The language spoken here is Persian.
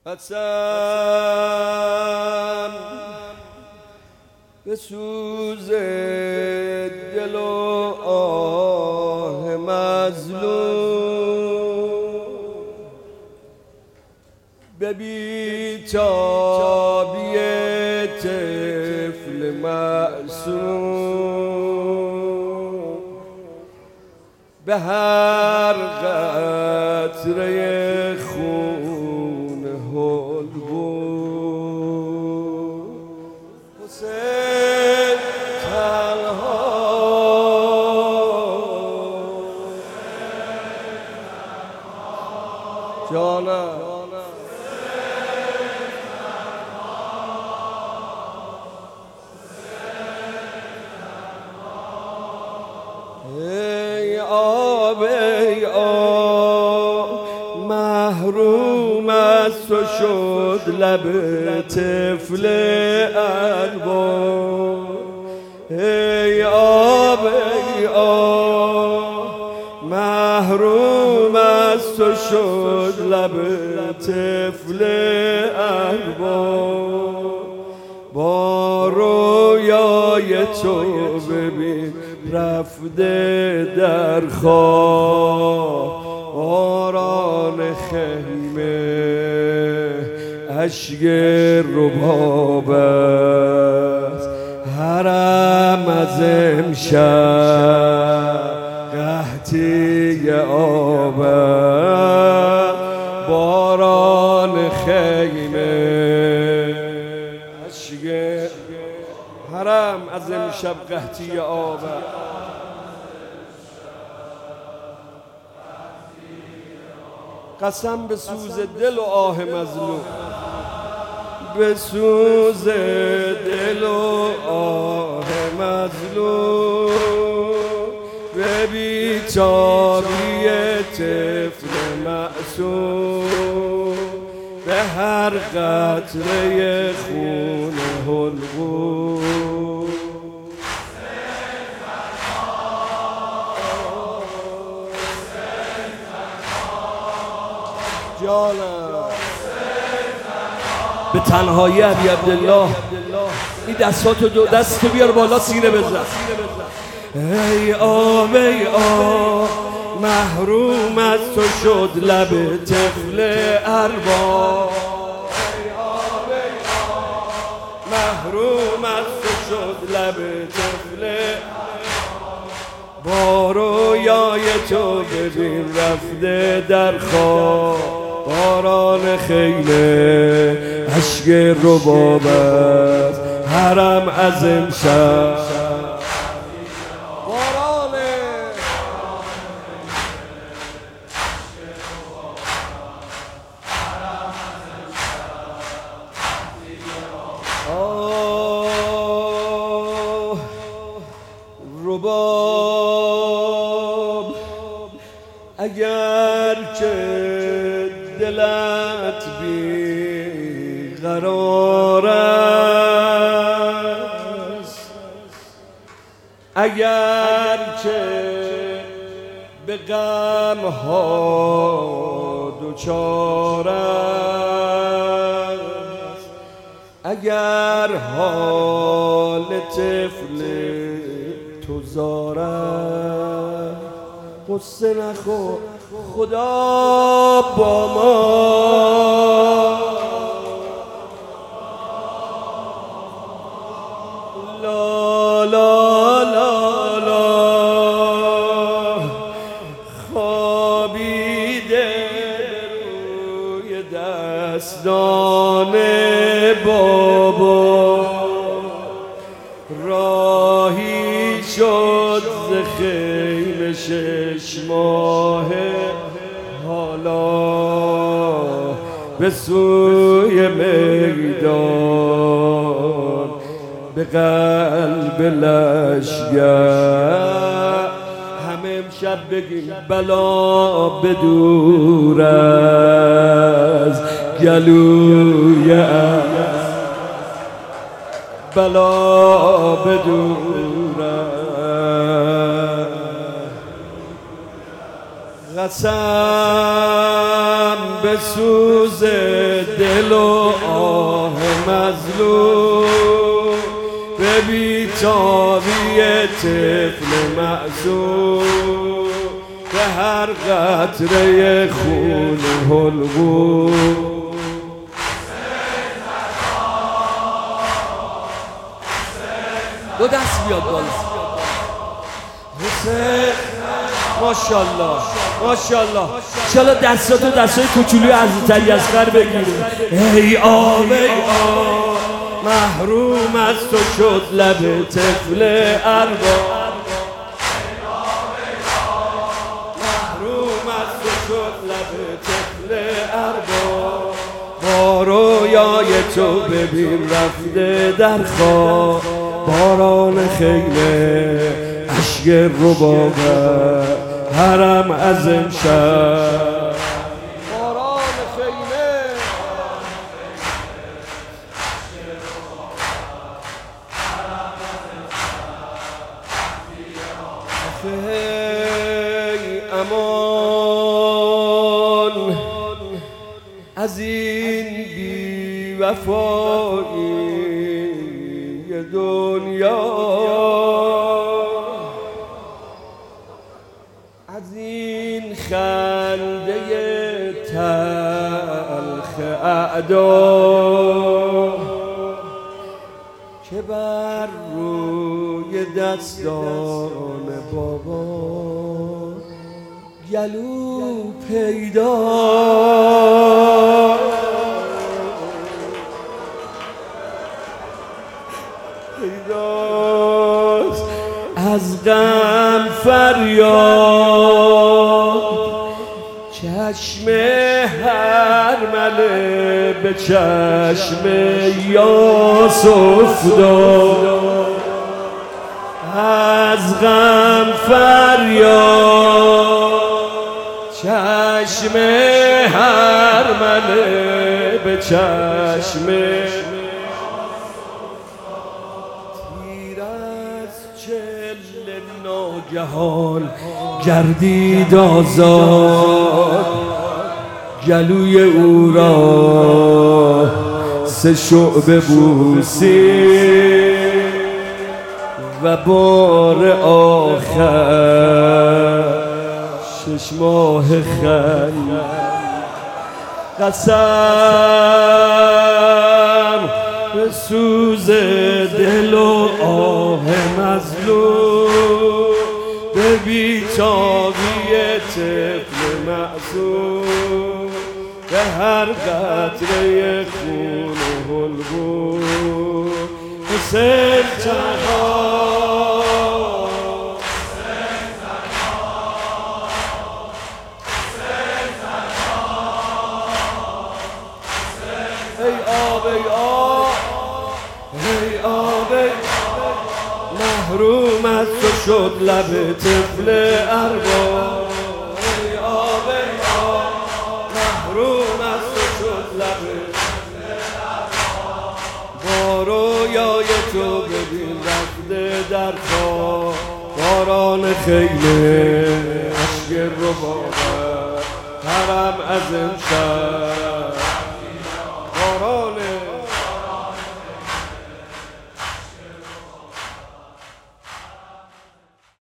قسم به سوز دل و آه مظلوم، به بیتابی طفل معصوم، به هر قطره خون حلقوم. حسین تنها جانم ای آب ای آب، محروم از تو شد لب طفل البا. ای آب ای آب، محروم از تو شد لب طفل البا. با رویای تو ببین رفته در خواب، باران خیمه اشک رباب است. حرم از امشب قحطی آب است، باران خیمه اشک. حرم از امشب قحطی آب است. قسم به سوز دل و آه مظلوم، به سوز دل و آه مظلوم، به بیتابی طفل معصوم، به هر قطره خون حلقوم. جانم به تنهایی ابی عبدالله، این دستاتو دو دستو بیار بالا، سینه بزن. ای آب ای آب، محروم از تو شد لب طفل ارباب. ای آب ای آب، محروم از تو شد لب طفل ارباب. با رویای تو ببین رفته در خواب، باران خیمه اشک رباب است. حرم از امشب باران رباب. اگر که دلت بی قرار است، اگر که به غم ها دچار است، اگر حال طفل تو زار است، قصه نخور خدا با ما. لا لا لا لا، خوابیده روی دستان بابا، راهی شد ز خیمه 6 ماه، حالا به سوی میدان به قلب لشگر. همه امشب بگیم بلا بدور از گلوی است، بلا بدور است. قسم به سوز دل و آه مظلوم، به بیتابی طفل معصوم، به هر قطره خون حلقوم. دو دست بیاد بالا. حسین ماشاءالله ماشاءالله. انشالله دستاتو دستای کوچولوی حضرت علی اصغر بگیره. ای آب ای آب، محروم از تو شد لب طفل ارباب. محروم از تو شد لب طفل ارباب. با رویای تو ببین رفته در خواب، باران خیمه اشک رباب حرم از امشب. باران خیمه امان از این بی وفایی دنیا، از این خنده تلخ اعدا که بر روی دستان بابا گلو پیدا. از غم فریاد چشم هرمله به چشم یوسف داد. از غم فریاد چشم هرمله به چشم ناگهان گردید آزاد. گلوی او را سه شعبه بوسید و بار آخر 6 ماه خند. قسم به سوز دل و آه مظلوم، به بیتابی طفل معصوم، به هر قطره خون و حلقوم. حسین تنها ای آب ای آب ای آب ای محروم از تو شد لب طفل ارباب. ای آب ای آب محروم از تو شد لب طفل ارباب. با رویای تو ببین رفته در خواب، باران خیمه اشک رباب حرم از امشب.